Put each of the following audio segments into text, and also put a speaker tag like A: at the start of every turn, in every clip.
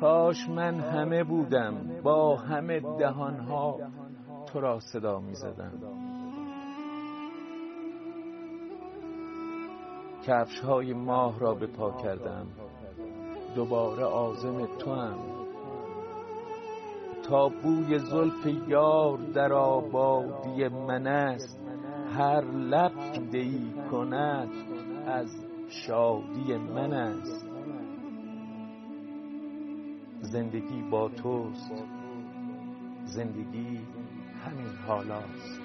A: کاش من همه بودم با همه دهانها تو را صدا می زدم. کفش های ماه را به پا کردم، دوباره عازم تو هم. تا بوی زلف یار در آبادی من است، هر لب دهی کند از شادی من است. زندگی با توست، زندگی همین حالاست.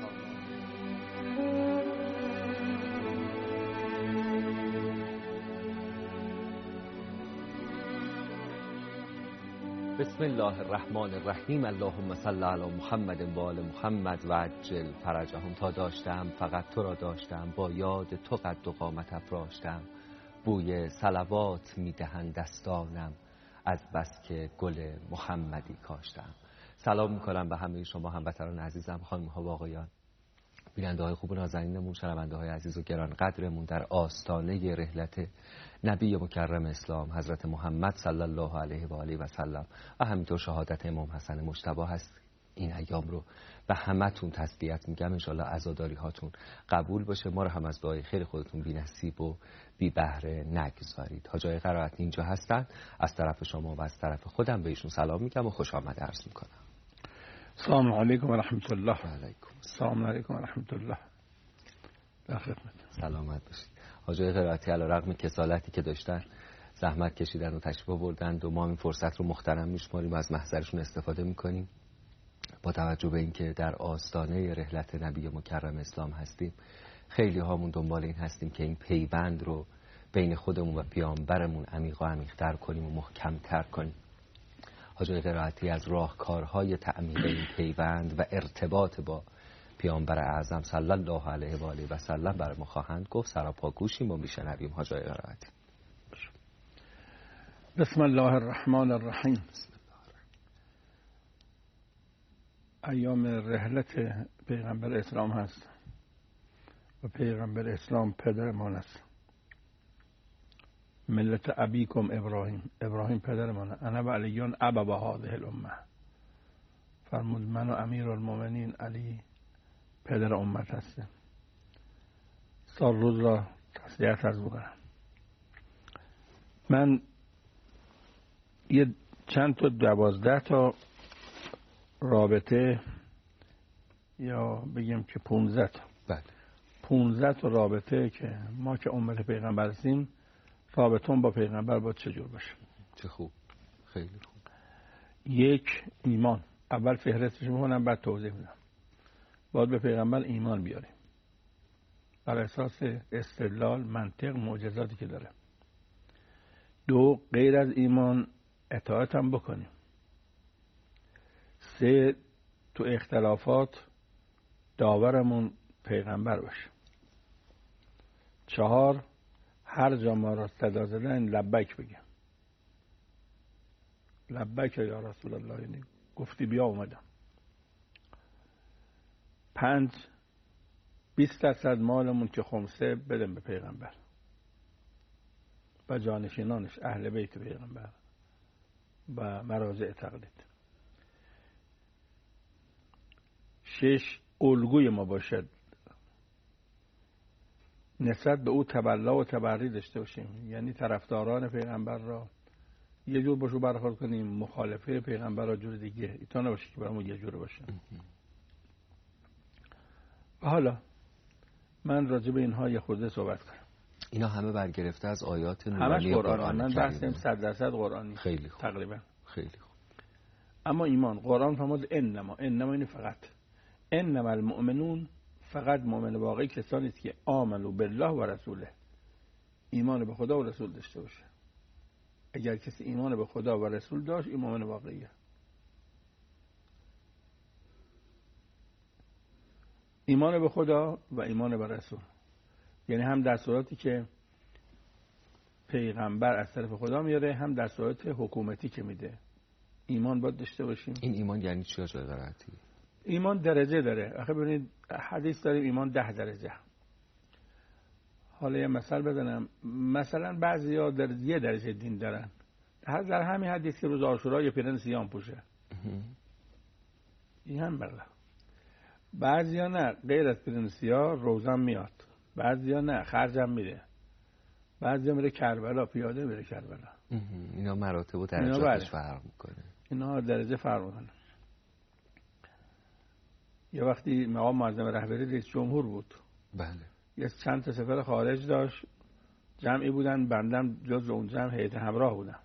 B: بسم الله الرحمن الرحیم. اللهم صل علی محمد و آل محمد و عجل فرجهم. تا داشتم فقط تو را داشتم، با یاد تو قد و قامت افراشتم. بوی صلوات میدهند دستانم، از بس که گل محمدی کاشتم. سلام میکنم به همه شما هموطنان عزیزم، خانم ها و آقایان، بیننده های خوب و نازنینمون، شنونده های عزیز و گران قدرمون در آستانه رحلت نبی مکرم اسلام حضرت محمد صلی الله علیه و آله و سلم و همینطور شهادت امام حسن مجتبی هست. این ایام رو به همتون تسلیت میگم، انشالله عزاداری هاتون قبول باشه. ما رو هم از دعای خیر خودتون بی نصیب و بی بهره نگذارید. حاجای قرائت اینجا هستن، از طرف شما و از طرف خودم به ایشون سلام میگم و خوش آمد عرض میکنم.
C: السلام علیکم و رحمت الله.
B: علیکم
C: السلام علیکم و رحمت الله. در خدمت.
B: سلامت باشید. حاجای قرائتی علیرغم کسالتی که داشتن زحمت کشیدن و تشریف آوردند و ما این فرصت رو محترم میشماریم و از محضرشون استفاده میکنیم. با توجه به اینکه در آستانه رحلت نبی مکرم اسلام هستیم، خیلی هامون دنبال این هستیم که این پیوند رو بین خودمون و پیامبرمون عمیق و عمیق‌تر کنیم و محکم‌تر کنیم. حاجای قرائتی از راهکارهای تعمیق این پیوند و ارتباط با پیامبر اعظم صلی الله علیه و آله و سلم برای ما خواهند گفت. سراپا گوشیم و میشنویم حاجای قرائتی.
C: بسم الله الرحمن الرحیم. ایام رحلت پیغمبر اسلام هست و پیغمبر اسلام پدرمان است. ملت ابیکم ابراهیم، ابراهیم پدرمانه. انا و علیون ابا هذه الامه. فرمود من و امیرالمومنین علی پدر امت هستیم. سال روز را تسلیت عرض بکنم. من یه چند تا 12 تا رابطه، یا بگیم که 15 تا،
B: بله
C: 15 تا رابطه که ما که امت پیغمبر هستیم، رابطون با پیغمبر باید چجور باشه.
B: چه خوب، خیلی خوب.
C: یک، ایمان. اول فهرستش میکنم بعد توضیح میدم. باید به پیغمبر ایمان بیاریم بر اساس استدلال، منطق، معجزاتی که داره. دو، غیر از ایمان اطاعت هم بکنیم. سه، تو اختلافات داورمون پیغمبر باشه. چهار، هر جا ما را صدا زدن لبیک بگم. لبیک یا رسول الله، یعنی گفتی بیا اومدم. 5، 20% مالمون که خمسه بدم به پیغمبر و جانشینانش، اهل بیت پیغمبر و مراجع تقلید. 6، الگوی ما باشد، نسبت به او تبلا و تبری داشته باشیم، یعنی طرفداران پیغمبر را یه جور باشو برخورد کنیم، مخالفه پیغمبر را جور دیگه. ایتا نباشه که برامون یه جور باشه. و حالا من راجع به اینها یه خورده صحبت کنم.
B: اینا همه برگرفته از آیات
C: نورانی
B: قرآن.
C: من بحثم 100% قرآنی.
B: خیلی خوب.
C: تقریبا
B: خیلی خوب.
C: اما ایمان، قرآن فرمود انما این فقط، انما المؤمنون، فقط مؤمن واقعی کسانی است که آمنوا بالله و رسوله، ایمان به خدا و رسول داشته باشه. اگر کسی ایمان به خدا و رسول داشت، این مؤمن واقعیه. ایمان به خدا و ایمان به رسول، یعنی هم در صورتی که پیغمبر از طرف خدا میاره، هم در صورت حکومتی که میده، ایمان باید داشته باشیم.
B: این ایمان یعنی چی آقای قرائتی؟
C: ایمان درجه داره. آخه ببینید حدیث داریم ایمان 10 درجه. حالا یه مثال بزنم. مثلا بعضیا در 1 درجه دین دارن، در همین حدیث که روز عاشورا یه پیرن سیام پوشه، این هم بله. بعضیا نه غیر از پیرن سیاه روزم میاد، بعضیا نه خرجم میره، بعضیا میره کربلا پیاده میره کربلا.
B: اینا مراتب و درجاتش فرق میکنه.
C: اینا درجه فرق میکنه. یه وقتی مقام معظم رهبری رئیس جمهور بود،
B: بله،
C: یه چند تا سفر خارج داشت، جمعی بودن، بندم جز اون جمع هیئت همراه بودم.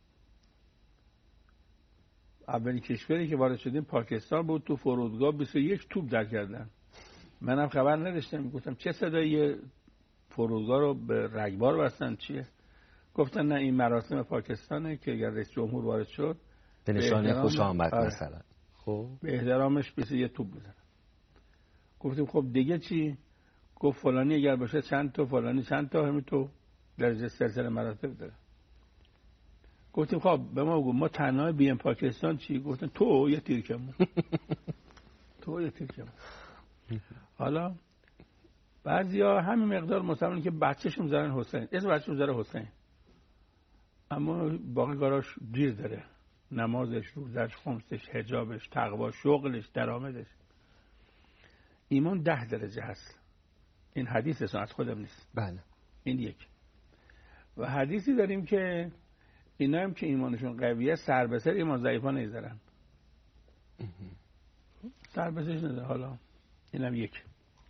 C: اولین کشوری که وارد شدیم پاکستان بود. تو فرودگاه 21 توپ در کردن. منم خبر نداشتم، گفتم چه صدایی؟ فرودگاه رو به رگبار بستن چیه؟ گفتن نه این مراسم پاکستانه که اگر رئیس جمهور وارد شد
B: به نشانه خوش آمد مثلا. خب
C: به احترامش 21 توپ بزنن. گفتیم خب دیگه چی؟ گفت فلانی اگر باشه چند تا، فلانی چند تا، همین تو درجه سلسله مراتب داره. گفتیم خب به ما بگو ما تنها بیام پاکستان چی؟ گفتن تو یه تیرکمون. تو یه تیرکمون. حالا بعضیا همین مقدار مسلمانی که بچه‌شون زدن حسین، اسم بچه‌شون زده حسین، اما باقی کاراش دیر داره، نمازش، روزش، خمسش، حجابش، تقوا، شغلش، درآمدش. ایمان 10 درجه هست. این حدیث اصلا از خودم نیست.
B: بله.
C: این یک. و حدیثی داریم که اینا هم که ایمانشون قویه سر به سر ایمان ضعیفا نمیذارن. سر به سرش نده. حالا اینم یک.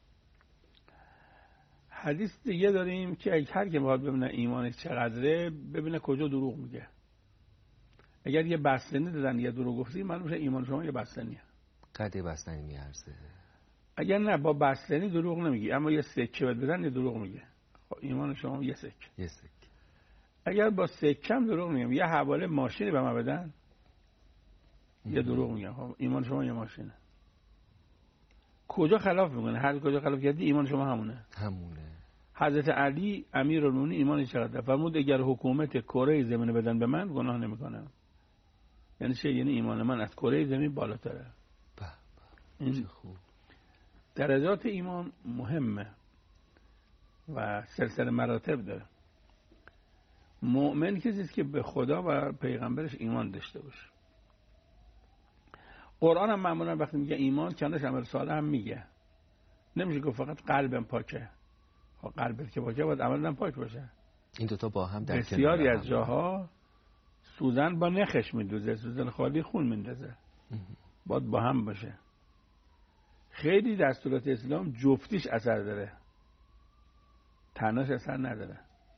C: حدیث دیگه داریم که هر کی میخواد ببینه ایمانش چقدره، ببینه کجا دروغ میگه. اگر یه بستنی دادن یه دروغ گفتی، معلوم میشه ایمان شما یه بستنیه.
B: قد بستنی میارزه.
C: اگر نه با بستنی دروغ نمیگی، اما یه سکه بدن یه دروغ میگه، خب ایمان شما یه سکه.
B: یه سکه.
C: اگر با سکم دروغ میگم، یه حواله ماشینی به من بدن، یه دروغ میگم، خب ایمان شما یه ماشینه. کجا خلاف میکنه؟ هر کجا خلاف کردی ایمان شما همونه. حضرت علی امیرالمومنین ایمانش چقدر؟ فرمود اگر حکومت کره زمین بدن به من گناه نمیکنم. یعنی چه؟ یعنی ایمان من از کره زمین بالاتره. این خوب. درجات ایمان مهمه و سلسله مراتب داره. مؤمن کسی است که به خدا و پیغمبرش ایمان داشته باشه. قرآن هم معمولا وقتی میگه ایمان کنارش عمل صالح هم میگه. نمیشه که فقط قلبم پاکه. قلبت که پاکه باید عملم پاک باشه.
B: این دوتا با هم در
C: بسیاری از جاها سوزن با نخش میدوزه، سوزن خالی خون میندازه. باید با هم باشه. خیلی دستورات اسلام جفتیش اثر داره، تنهاش اثر نداره.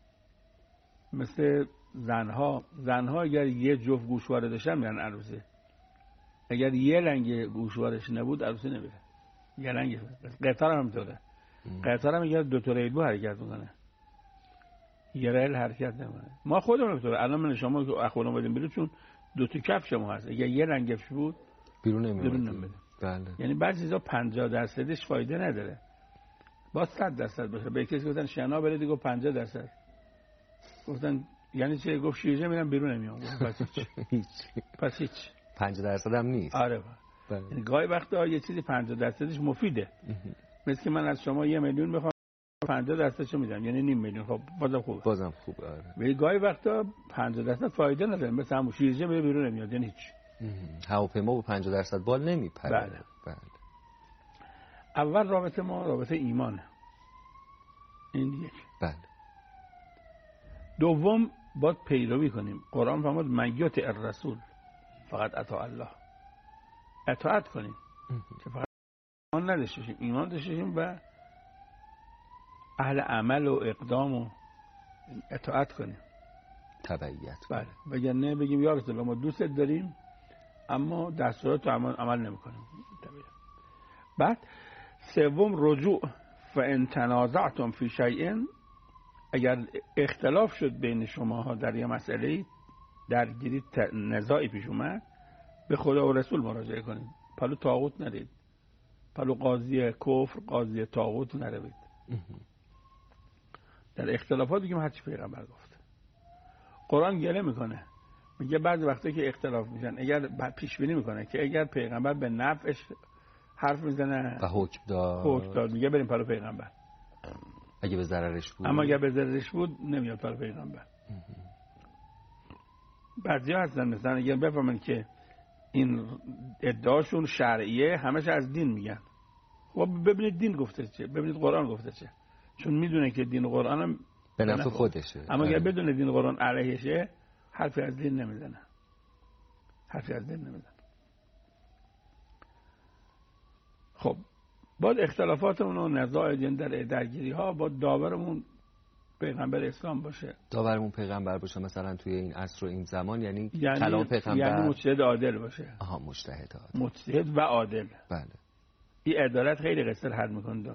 C: مثل زنها اگر یه جفت گوشواره داشتن میرن عروسی، اگر یه لنگ گوشوارش نبود عروسی نمیره. یه لنگ. قطار هم همینطوره. قطار هم اگر 2 تا ریلبو حرکت میکنه، یه ریل حرکت نمیکنه. ما خودمون همینطوره. الان من شما که اخوان اومدیم بیرون، چون 2 تا کفش ما هست، اگر یه لنگش بود
B: بیرون نمیره. بله.
C: یعنی بعضی چیزا 50% فایده نداره، با 100% باشه. به کسی گفتن شنا بره، دیگه 50%. گفتن یعنی چه؟ گفت شیرجه میرم بیرون نمیام. پس هیچ
B: 50% هم نیست.
C: آره. یعنی گاهی وقتا یه چیزی 50%ش مفیده. مثل که من از شما 1 میلیون میخوام، 50%شو میدم، یعنی نیم میلیون. خب بازم خوبه. آره. ولی گاهی وقتا 50% فایده نداره، مثل همون شیرجه میره بیرون نمیاد، یعنی هیچ.
B: هواپیما با 50% بال نمیپره.
C: بله. اول رابطه ما رابطه ایمانه. این یک.
B: بله.
C: دوم باید پیروی کنیم. قرآن فرمود من یطع الرسول فقط اطاع الله. اطاعت کنیم که فقط ایمان نداشته باشیم، ایمان داشته باشیم و اهل عمل و اقدام و اطاعت کنیم،
B: تبعیت.
C: بله. وگرنه بگیم یا رسول الله ما دوست داریم اما دستورات رو عمل نمی‌کنیم. بعد سوم رجوع. فان تنازعتم فی شیء، اگر اختلاف شد بین شماها در یه مسئله، درگیری نزاعی پیش اومد، به خدا و رسول مراجعه کنید. پلو طاغوت نرید، پلو قاضی کفر، قاضی طاغوت نروید. در اختلافات دیگه هرچی پیغمبر گفت. قرآن گله میکنه، میگه بعضی وقتا که اختلاف میشن، اگر پیش بینی میکنه که اگر پیغمبر به نفعش حرف میزنه
B: و حکم داد،
C: میگه بریم پلو پیغمبر.
B: اگه به ضررش بود،
C: اما اگر به ضررش بود نمیاد پلو پیغمبر. بعضی هستن مثلا اگر بفهمن که این ادعاشون شرعیه همش از دین میگن. خب ببینید دین گفته چه، ببینید قرآن گفته چه، چون میدونه که دین و قرآن هم
B: به نفع خودشه.
C: اما اگر بدونه دین و قرآن علیهشه حرفی از دین نمیزنه، حرفی از دین نمیزنه. خب باید اختلافاتمون و نزاع در درگیری ها با داورمون پیغمبر اسلام باشه.
B: داورمون پیغمبر باشه مثلا توی این عصر و این زمان، یعنی کلام پیغمبر،
C: یعنی مجتهد عادل باشه.
B: آها مجتهد عادل،
C: مجتهد و عادل.
B: بله.
C: این عدالت خیلی قصر حل میکنه.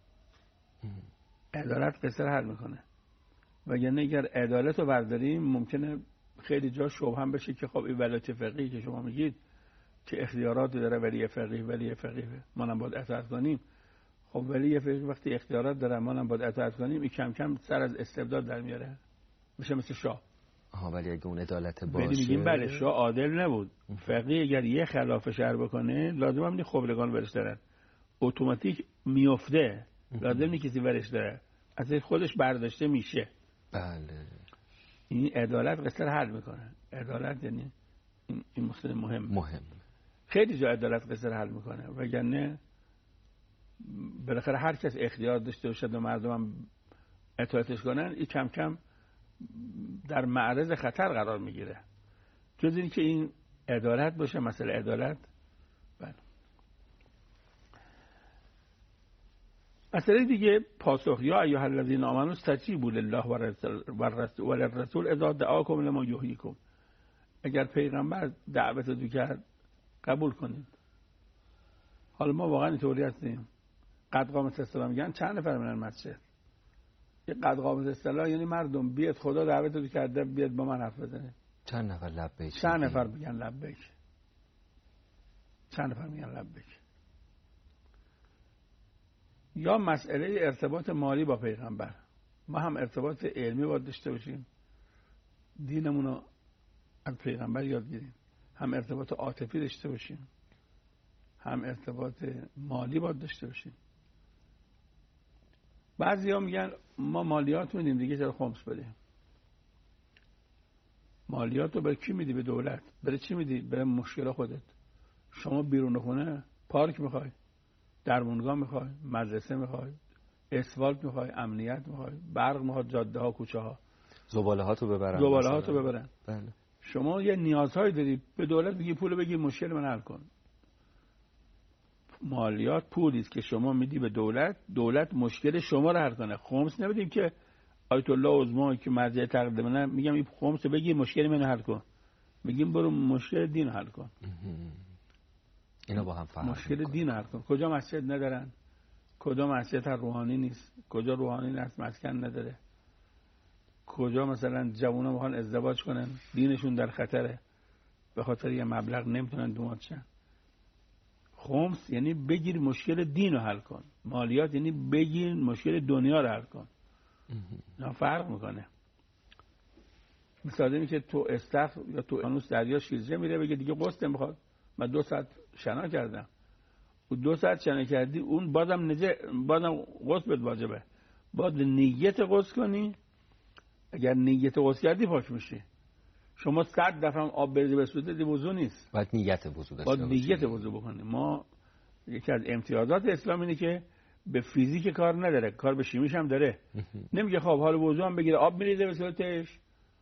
C: عدالت قصر حل میکنه. وگرنه اگر عدالت رو برداریم ممکنه خیلی جا شبهه هم بشه که خب این ولایت فقیه که شما میگید که اختیارات داره ولی فقیه ما هم باید اطاعت کنیم. خب ولی فقیه وقتی اختیارات داره ما هم باید اطاعت کنیم، این کم کم سر از استبداد در میاره، میشه مثل شاه.
B: ولی اگه اون عدالت باشه،
C: ولی میگیم بله شاه عادل نبود. فقیه اگر یه خلاف شرع بکنه لازم هم نیست خبرگان برش دارن، اتوماتیک میفته، لازم نیست کسی برش داره، از خودش برداشته میشه.
B: بله.
C: این عدالت قصر حل میکنه. عدالت یعنی این مسئله مهم. خیلی جا عدالت قصر حل میکنه، وگرنه بالاخره هر کس اختیار داشته باشه و مردم هم اطاعتش کنن، این کم کم در معرض خطر قرار میگیره. جز این که این عدالت باشه، مسئله عدالت. بله. مسئله دیگه پاسخ، یا ایها الذین آمنوا استجیبوا لله و للرسول اذا دعاکم لما یحییکم. اگر پیغمبر دعوت رو کرد قبول کنید. حالا ما واقعا اینطوری هستیم. قد قامت الصلاة میگن چند نفر میرن مسجد؟ یه قد قامت الصلاة یعنی مردم بیاد خدا دعوت رو کرده بیاد با من حرف بزنه.
B: چند نفر لبیک؟
C: چند نفر میگن لبیک؟ چند نفر میگن لبیک؟ یا مسئله ارتباط مالی با پیغمبر، ما هم ارتباط علمی باید داشته باشیم، دینمون رو از پیغمبر یاد بگیریم، هم ارتباط عاطفی داشته باشیم، هم ارتباط مالی باید داشته باشیم. بعضیا میگن ما مالیات میدیم دیگه چرا خمس بدیم؟ مالیات رو برای کی میدی؟ به دولت. برای چی میدی؟ برای مشکل خودت. شما بیرون خونه پارک میخوای، درمونگاه میخوای، مدرسه میخوای، اسفالت میخوای، امنیت میخوای، برق میخوای، جاده ها، کوچه ها،
B: زباله هاتو ببرن. بله.
C: شما یه نیازهایی داری، به دولت بگی پول بگیر مشکل من حل کن. مالیات پولی است که شما میدی به دولت، دولت مشکل شما رو حل کنه. خمس نمیدیم که آیت الله عظما که مرجع تقدیم نه، میگم این خمس بگیر مشکل منو حل کن، میگیم برو مشکل دین حل کن.
B: اینا با هم فرق
C: مشکل دین حل کن. کجا مسجد ندارن؟ کجا مسجد روحانی نیست؟ کجا روحانی نیست مسکن نداره؟ کجا مثلا جوونا میخوان ازدواج کنن دینشون در خطره، به خاطر یه مبلغ نمیتونن دومات شن؟ خمس یعنی بگیر مشکل دین رو حل کن. مالیات یعنی بگیر مشکل دنیا رو حل کن. نه فرق میکنه. مثلا که تو استخر یا تو انوس دریا شیرجه میره بگه دیگه غسل نمیخواد، من 2 ساعت شنا کردم و 2 ساعت شنا کردی، اون بازم غسل بهت واجبه. باید نیت غسل کنی. اگر نیت غسل کردی پاک میشی. شما 100 دفعه آب بریزی به صورتت وضو نیست.
B: باید نیت وضو داشته
C: باشی. باید نیت وضو بکنی. ما یکی از امتیازات اسلام اینه که به فیزیک کار نداره، کار به شیمیش هم داره. نمیگه خب حال وضو هم بگیره آب میریزه به صورتش،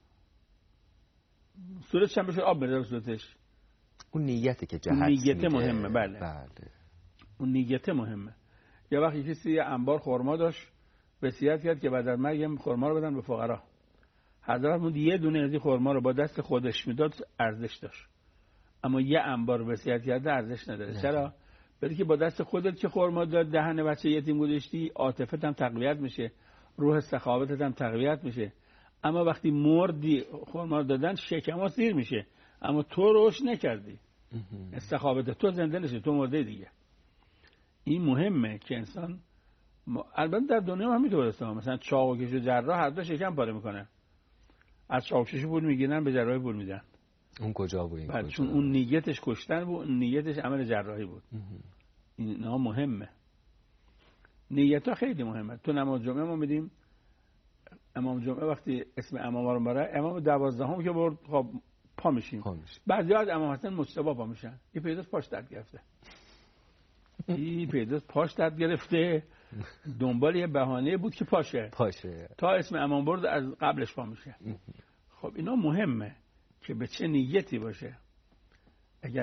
C: صورتش هم بشه آب بریزه به صورتش.
B: اون نیته که جهت
C: نیت مهمه. بله.
B: بله.
C: اون نیت مهمه. یه وقتی کسی یه انبار خرما داشت، وصیت کرد که بعد از مرگ خرما رو بدن به فقرا. حضرت موند یه دونه از این خرما رو با دست خودش میداد، ارزش داشت. اما یه انبار وصیت کرده ارزش نداره. چرا؟ برای که با دست خودت که خرما داد دهن بچه یتیم گذاشتی، عاطفت هم تقویت میشه، روح سخاوتت هم تقویت میشه. اما وقتی مردی خرما دادن شکم‌ها سیر میشه، اما تو روش نکردی، سخاوت تو زنده نشه، تو مرده دیگه. این مهمه که انسان البته در دنیا هم همینطوره. مثلا چاقوکش و جراح هر دو شکم پاره میکنه، از چاقوکش پول میگیرن به جراحی پول میدن.
B: اون کجا بود؟ این کجا؟
C: چون اون نیتش کشتن بود، نیتش عمل جراحی بود. اینا مهمه. نیت ها خیلی مهمه. تو نماز جمعه ما میدیم امام جمعه وقتی اسم امام رو بره، امام 12 که برد، خب پا میشیم. بعضیا از امام حسن مجتبی پا میشن. این پیداست پاش درد گرفته. این پیداست پاش درد گرفته، دنبال یه بهانه بود که پاشه تا اسم امام برد از قبلش پا میشه. خب اینا مهمه که به چه نیتی باشه. اگر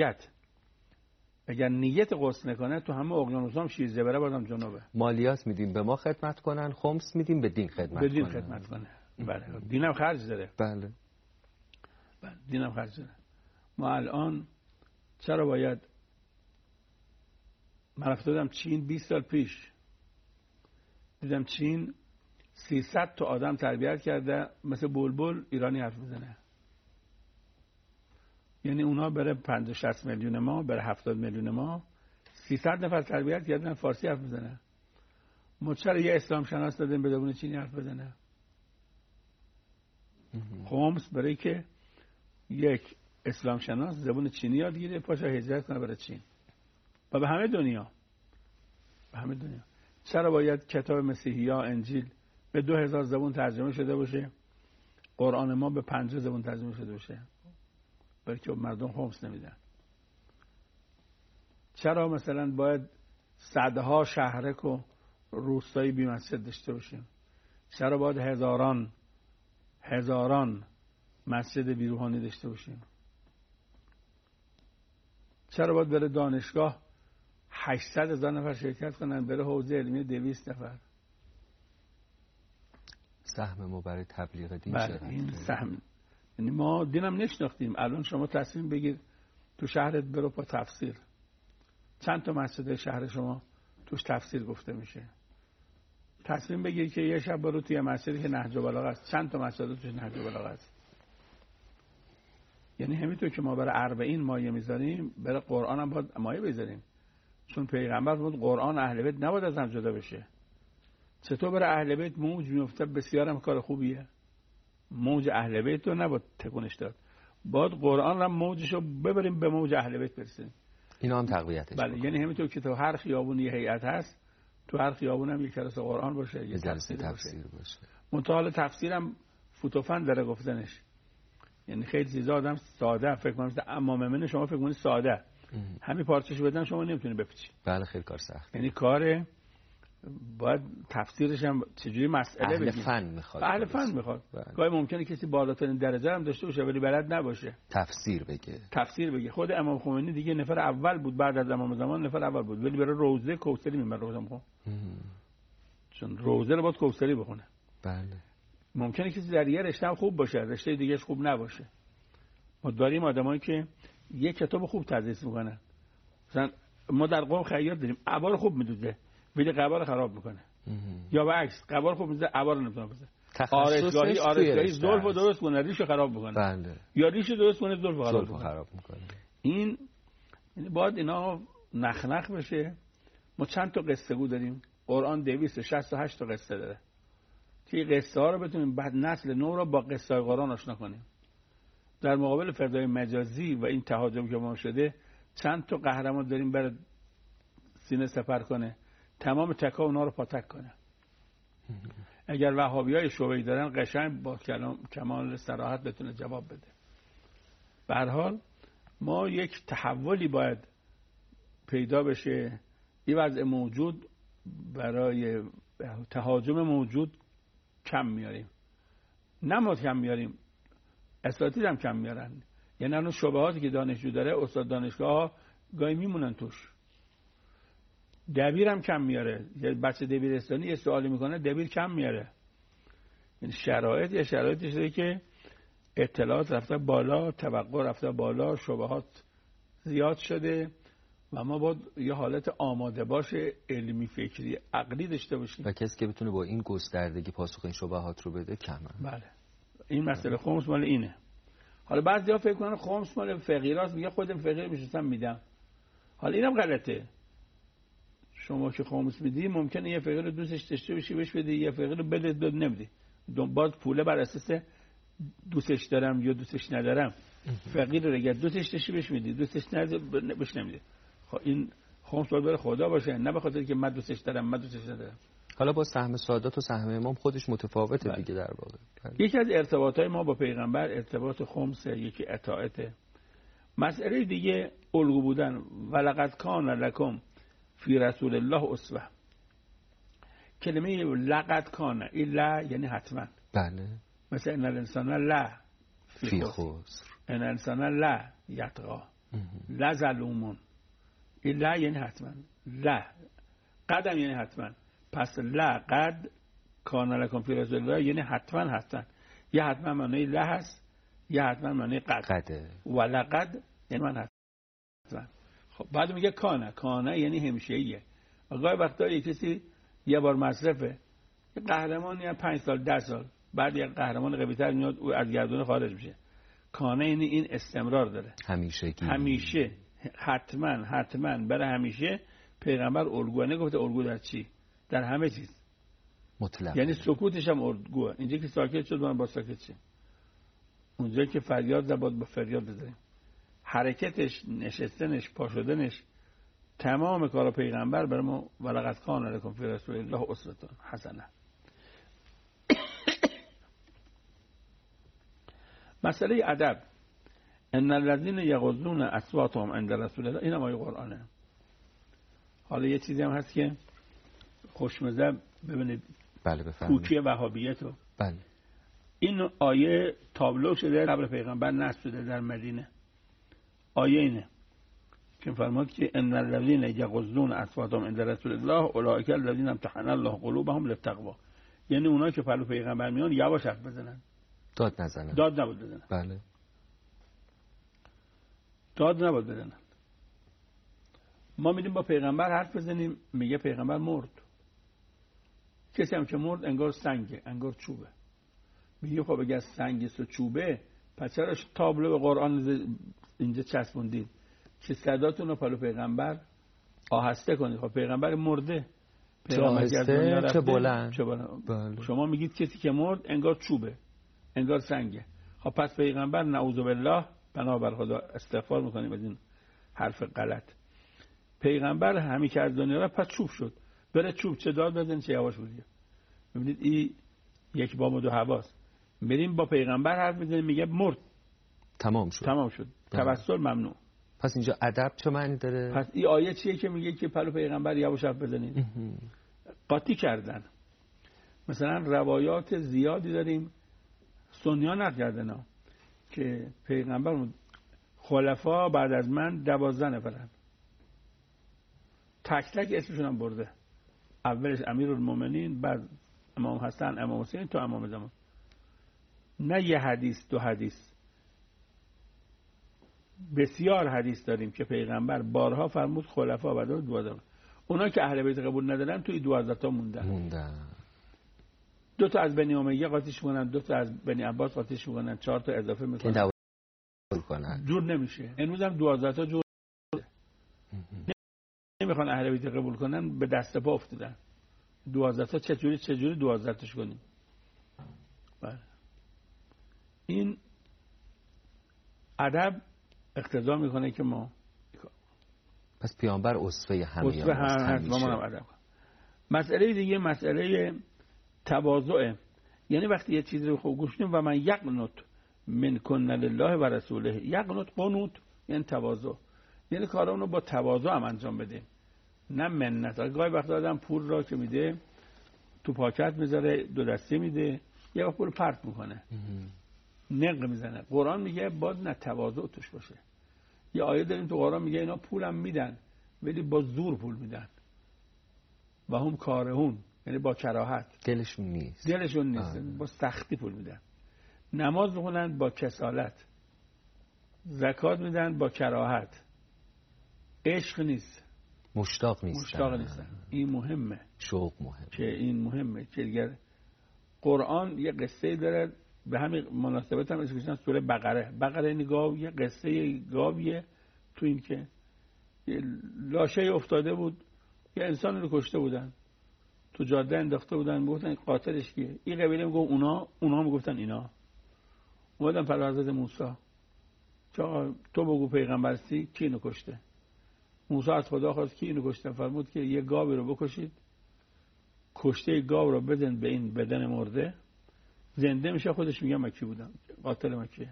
C: نیت غسل نکنه تو همه اقیانوس هم شیر زبره بازم جنوبه.
B: مالیات میدیم به ما خدمت کنن، خمس میدیم به دین خدمت کنن.
C: بله دینم خرج داره.
B: بله
C: دینم خرج داره. ما الان چرا باید، من رفته بودم چین 20 سال پیش، دیدم چین 300 تا آدم تربیت کرده مثل بلبل ایرانی حرف بزنه. یعنی اونا بره 50-60 میلیون ما، بره 70 میلیون ما، 300 نفر تربیت کردن فارسی حرف بزنه. ما چرا یه اسلام شناس دادیم به زبان چینی حرف بزنه؟ خمس برای که یک اسلام شناس زبان چینی یاد گیره، پاشا هجرت کنه بره چین و به همه دنیا. چرا باید کتاب مسیحیا انجیل به 2000 زبان ترجمه شده باشه، قرآن ما به 50 زبان ترجمه شده باشه؟ برای که مردم خمس نمیدن. چرا مثلا باید صدها شهرک و روستایی بی مسجد داشته باشیم؟ چرا باید هزاران مسجد بی روحانی داشته باشیم؟ چرا باید بره دانشگاه 800,000 نفر شرکت کنن، بره حوزه علمی 200 نفر؟
B: سهم ما برای تبلیغ دین
C: چقدره؟ این سهم، یعنی ما دینم نشناختیم. الان شما تصمیم بگیر تو شهرت برو با تفسیر، چند تا مسجد شهر شما توش تفسیر گفته میشه. تصمیم بگیر که یه شب برو توی مسجدی که نهج البلاغه است، چند تا مسجد توش نهج البلاغه است. یعنی همینطور که ما برای 40 مایه میذاریم، برای قرآن هم باید مایه بذاریم، چون پیغمبر بود قرآن اهل بیت نباید از هم جدا بشه. چطور برای اهل بیت موج میفته؟ بسیار هم کار خوبیه. موج اهل بیت رو نباید تکونش داد، باید قرآن هم موجشو ببریم به موج اهل بیت برسیم.
B: اینا هم تقویتش
C: بله. یعنی همینطور که تو هر خیابون یه هیئت هست، تو هر خیابون هم یک کلاس قرآن باشه، یک تفسیر باشه. منتها تفسیرم فوتوفن داره گفتنش. یعنی خیلی چیزا آدم ساده فکر کنم، امام من شما فکر کنید ساده، همین پارچه‌شو بدن شما نمیتونی بپیچی.
B: بله خیلی کار سخت.
C: یعنی کار باید تفسیرش هم چجوری مسئله بگیم. اهل فن میخواد. گاهی ممکنه کسی بالاترین درجه هم داشته باشه ولی بلد نباشه تفسیر بگه. خود امام خمینی دیگه نفر اول بود، بعد از امام زمان نفر اول بود، ولی برای روزه کوثری میمد روزه میخوام، چون روزه رو باید کوثری بخونه.
B: بله.
C: ممکنه کسی در یه رشته هم خوب باشه، رشته دیگه‌اش خوب نباشه. ما داریم آدمایی که یه کتاب خوب تدریس میکنن. مثلا ما در قم خیاط داریم، عبار خوب میدوزه ولی قبار رو خراب میکنه، یا برعکس قبار خوب میدوزه عبار رو نمیتونه بزنه. آرشگاهی زلفو درست کنه ریشو خراب میکنه.
B: بله.
C: یا ریشو درست کنه زلفو
B: خراب میکنه.
C: این یعنی باید اینا نخنخ بشه. ما چند تا قصه گو داریم، قرآن 268 تا قصه داره که این قصه ها رو بتونیم بعد نسل نو رو با قصه قرآن آشنا کنیم. در مقابل فضای مجازی و این تهاجم که ما شده، چند تا قهرمان داریم برای سینه سپر کنه، تمام تکا اونا رو پاتک کنه. اگر وهابیای شوی دارن قشنگ با کمال صراحت بتونه جواب بده. به هر حال ما یک تحولی باید پیدا بشه. این وضع موجود برای تهاجم موجود کم میاریم، نماد کم میاریم، اساتید هم کم میارن. یعنی اون شبهاتی که دانشجو داره استاد دانشگاه ها گاهی میمونن توش. دبیر هم کم میاره، یه بچه دبیرستانی یه سوالی میکنه دبیر کم میاره. یعنی شرایطی شده که اطلاعات رفته بالا، توقع رفته بالا، شبهات زیاد شده و ما باید یه حالت آماده باشه، علمی فکری عقلی داشته باشیم
B: و کسی که بتونه با این گستردگی پاسخ این شبهات رو بده کمه.
C: بله. این مسئله خمس مال اینه. حالا بعضیا فکر کنن خمس مال فقیراست، میگه خودم فقیر میشم میدم. حالا اینم غلطه. شما که خمس میدی ممکنه یه فقیر دوستش داشته باشی بهش بدی، یه فقیر بده نمیدی. باز پوله بر اساس دوستش دارم یا دوستش ندارم. فقیر رو اگه دوستش داشتی بهش میدی، دوستش نداری بهش نمیدی. خب این خمس باید برای خدا باشه، نه به خاطر که من دوستش دارم من دوستش ندارم.
B: حالا با سهم سادات و سهم امام خودش متفاوته دیگه در واقع.
C: یکی از ارتباطات ما با پیغمبر ارتباط خمسه، یکی اطاعته. مسئله دیگه الگو بودن. ولقد کان لکم فی رسول الله اسوه. کلمه لقد کان، این لا یعنی حتما.
B: بله.
C: مثل ان الانسان لا
B: فی خسر،
C: ان الانسان لا یطغى، لا ظلومون. این لا یعنی حتما. لا قدم یعنی حتما. پس لا قد کان لکم فی رسول الله یعنی حتما. یه حتما معنی لا هست، یه حتما معنی قد. ولقد یعنی من حتما. خب بعد میگه کانه یعنی همیشه‌ایه. گاهی وقتا یه کسی یه بار مصرفه، یه قهرمان یا 5 سال 10 سال بعد یه قهرمان قوی‌تر میاد او از گردون خارج میشه. کانه یعنی این استمرار داره، همیشه، حتما برای همیشه. پیغمبر الگوه، نگفته الگو در چی؟ در همه چیز
B: مطلق.
C: یعنی سکوتش هم الگوه. اینجا که ساکت شد من با ساکت شم، اونجا که فریاد زد با فریاد بزنیم. حرکتش، نشستنش، پا شدنش، تمام کار پیغمبر برای ما ولقد کان لکم فی رسول الله اسوه حسنه. مسئله ادب. ان الذين یغضون اصواتهم عند رسول الله، این هم آیه قرآنه. حالا یه چیزی هم هست که خوشمزه، ببینید.
B: بله بفرمایید.
C: پوکی وهابیتو.
B: بله.
C: این آیه تابلو شده قبل پیغمبر نصب شده در مدینه. آیه اینه که فرمود که ان الذين یغضون اصواتهم عند رسول الله اولئک الذين امتحن الله قلوبهم للتقوى. یعنی اونایی که پلو پیغمبر میان یواش حرف بزنن،
B: داد نزنن.
C: داد نبود بزنن.
B: بله.
C: داد نبود بزنن. ما میدیم با پیغمبر حرف بزنیم، میگه پیغمبر مرد. کسی هم که مرد انگار سنگه، انگار چوبه. میگه خب اگه سنگیست و چوبه، پس چرا تابلو به قرآن اینجا چسبوندید که صداتون رو پلو پیغمبر آهسته کنید؟ خب پیغمبر مرده،
B: چه آهسته چه بلند.
C: بله. شما میگید کسی که مرد انگار چوبه، انگار سنگه. خب پس پیغمبر نعوذ بالله، بنابر خدا استغفار میکنیم از این حرف غلط. پیغمبر همین که از دنیا رفت، پس چوب شد. بره چوب چه داد بزن چه یواش بودی. ببینید این یک بام و دو حواس. میریم با پیغمبر حرف میزنیم، میگه مرد،
B: تمام شد.
C: توسل ممنوع.
B: پس اینجا ادب چه معنی داره؟
C: پس این آیه چیه که میگه که پلو پیغمبر یواش حرف بزنید؟ قاطی کردن. مثلا روایات زیادی داریم سنیان نکردن که پیغمبر خلفا بعد از من 12 نفرن، تک تک اسمشون هم برده. اولش امیرالمومنین، بعد امام حسن، امام حسین، تا امام زمان. نه یه حدیث، دو حدیث، بسیار حدیث داریم که پیغمبر بارها فرمود خلفا بعد از 12. اونا که اهل بیت قبول ندارن توی 12 تا موندن. 2 تا از بنی امیه قاطیش میکنن، 2 تا از بنی عباس قاطیش میکنن، 4 تا اضافه میکنن، جور نمیشه. امروز هم 12 تا جور نمیخوان اهل بیت قبول کنن، به دست پا افتادن. 12 تا چجوری 12 تاش کنیم؟ بله. این ادب اقتضا میکنه که ما
B: پس پیامبر اسوه همه
C: هست. ما هم ادب. مسئله دیگه مسئله تواضع. یعنی وقتی یه چیزی رو خوب گوش کنیم و من یقنط من کن لله و رسوله. یقنط قنوت یعنی تواضع، یعنی کارا رو با تواضع هم انجام بده، نه منت. گاهی وقتا آدم پول را که میده تو پاکت میذاره، 2 دسته میده، یه وقت پول پرت میکنه، نق میزنه. قرآن میگه باز نه تواضع توش باشه. یه آیه داریم تو قرآن میگه اینا پولم میدن ولی با زور پول میدن و هم کارهون، یعنی با کراهت، دلشون نیست. با سختی پول میدن. نماز میخونن با کسالت، زکات میدن با کراهت، عشق نیست،
B: مشتاق نیستن.
C: این مهمه،
B: شوق مهمه،
C: که این مهمه که دیگر قرآن یه قصه داره به همین مناسبت هم اسمش سوره بقره یعنی گاو. یه قصه گاویه تو این که لاشه افتاده بود، یه انسان رو کشته بودن، تو جاده انداخته بودن، میگفتن قاتلش کیه؟ این قبیله میگفت اونا میگفتن اینا. اومدن پر حضرت موسی، تو بگو پیغمبرسی کی اینو کشته؟ موسی از خدا خواست کی اینو کشته؟ فرمود که یه گاوی رو بکشید، کشته گاو رو بدن به این بدن مرده، زنده میشه، خودش میگه مکی بودم، قاتل مکیه.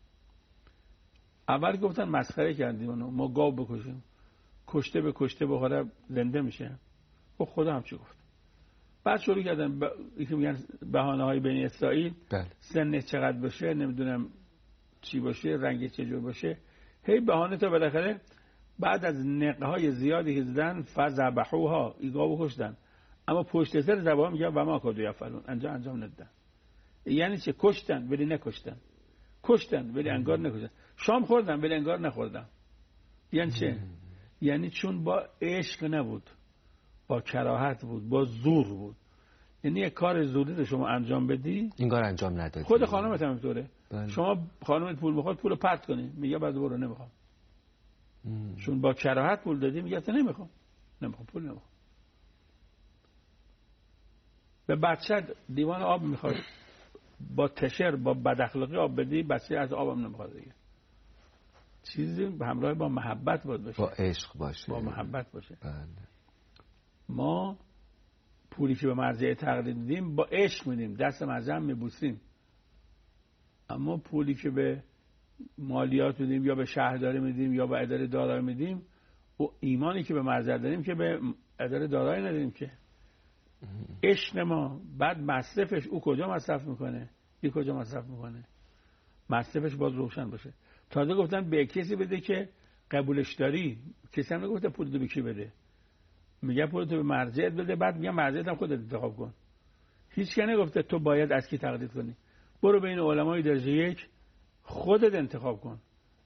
C: اول گفتن مسخره کردیم اونو، ما گاو بکشیم کشته به کشته بخوره زنده میشه. خب خدا هم چی گفت. بعد شروع کردن یکی میگن بهانه‌های بنی اسرائیل، سن چقدر باشه، نمیدونم چی باشه، رنگ چجور باشه، هی بهانه تا بالاخره بعد از نقهای زیادی که زدن فذبحوها، این گاو کشتن، اما پشت سر ذبح میگن و ما کادوا یفعلون، انجام ندادن. یعنی چه؟ کشتن ولی نکشتن، کشتن ولی انگار نکشتن، شام خوردن ولی انگار نخوردن. یعنی چه؟ یعنی چون با عشق نبود، با کراهت بود، با زور بود. یعنی یک کار زوری رو شما انجام بدی
B: انگار انجام ندادی.
C: خود خانمت هم اینطوره. شما خانمت پول میخواد پول پرت کنی، میگه بعد برو نمیخوام. چون با کراهت پول دادی میگه اصلا نمیخوام پول نمیخوام. به بچه دیوان آب میخواد، با تشر با بد اخلاقی آب بدی، بچه از آبم نمیخواد دیگه. چیزی همراه با محبت باشه،
B: با عشق باشه،
C: با محبت باشه.
B: بله.
C: ما پولی که به مرجع تقلید میدیم با عشق میدیم، دست مرجع میبوسیم. اما پولی که به مالیات میدیم یا به شهرداری میدیم یا به اداره دارایی میدیم، و ایمانی که به مرجع داریم که به اداره دارایی نداریم که. عشق ما بعد مصرفش، او کجا مصرف میکنه، این کجا مصرف میکنه، مصرفش باز روشن باشه. تازه گفتن به کسی بده که قبولش داری، کسی هم نگفته پول تو به کی بده، میگه پول تو به مرجعت بده، بعد میگه مرجعت هم خودت انتخاب کن. هیچ کی نگفته تو باید از کی تقلید کنی، برو بین علمای درجه یک خودت انتخاب کن.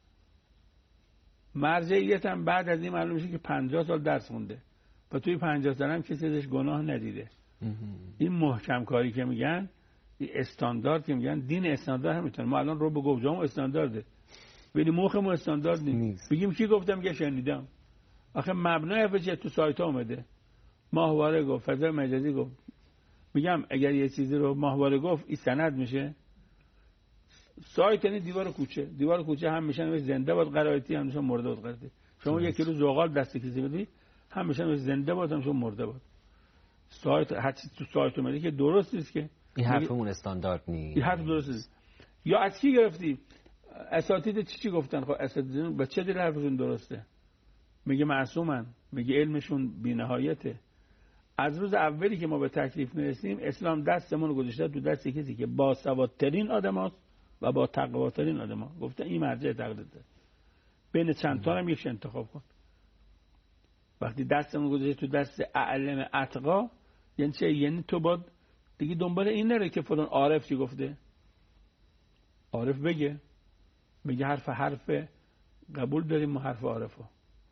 C: مرجعیت هم بعد از این معلوم میشه که 50 سال درس خونده و توی 50 سال هم کسی ازش گناه ندیده. این محکم کاری که میگن، این استاندارد که میگن، دین استاندارد هم میتونه. ما الان رو به گوجامو استاندارده ولی مخمون استاندارد نیست. بگیم کی گفتم، میگه شنیدم. آخه مبنای حرفش تو سایت ها اومده، ماهواره گفت، فضای مجازی گفت. میگم اگر یه چیزی رو ماهواره گفت این سند میشه. سایت یعنی دیوار کوچه هم میشن زنده باد قرائتی، هم میشن مرده باد قرائتی. شما یک کیلو زغال دست کسی بدی هم میشن زنده باد، هم میشن مرده باد. سایت هر چیز تو سایت اومده که درست نیست که.
B: این حرفمون استاندارد نیست.
C: این حرف درست نیست. یا از کی گرفتی؟ اساتید چی گفتن؟ خب اساتید به چه دلیل حرفشون درسته؟ میگه معصومن، میگه علمشون بی‌نهایته. از روز اولی که ما به تکلیف نرسیم، اسلام دستمون رو گذاشته تو دست کسی که با سوادترین آدماست و با تقواترین آدما. گفته این مرجع تقلیده، بین چند تا هم یکش انتخاب کن. وقتی دستمون گذاشته تو دست اعلم اتقا، یعنی چه؟ یعنی تو باید دیگه دنبال این نره که فلان عارف چی گفته. عارف میگه حرف قبول داریم، ما حرف عارفو.